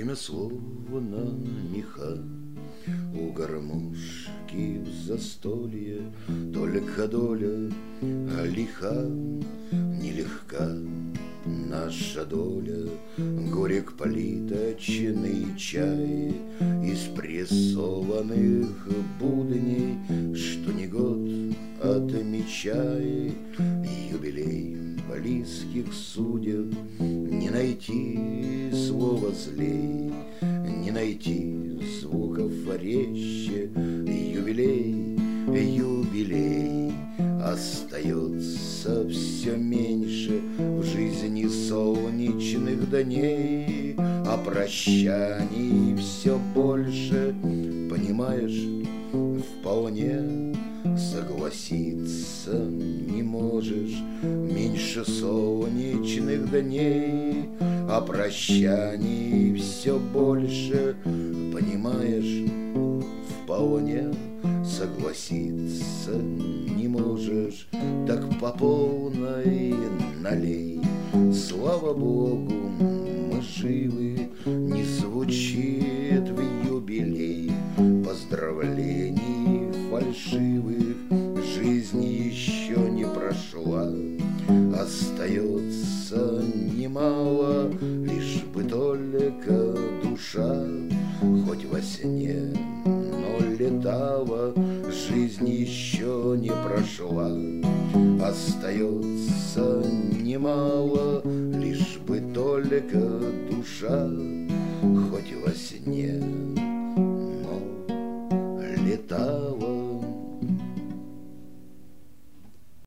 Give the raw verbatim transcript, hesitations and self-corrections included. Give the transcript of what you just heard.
Время словно меха у гармошки в застолье, только доля лиха, нелегка наша доля. Горек политочный чай из прессованных будней, что не год отмечай юбилей близких судеб. Не найти слова злей, не найти звуков резче. Юбилей, юбилей, остается все меньше в жизни солнечных дней, а прощаний все больше. Понимаешь, вполне согласиться не можешь. Меньше солнечных дней, а прощаний все больше. Понимаешь, вполне согласиться не можешь. Так по полной налей. Слава Богу, мы живы. Не звучит в юбилей поздравлений фальшивых. Жизнь еще не прошла, остается немало, лишь бы только душа хоть во сне, но летала. Жизнь еще не прошла, остается немало, лишь бы только душа хоть во сне, но летала.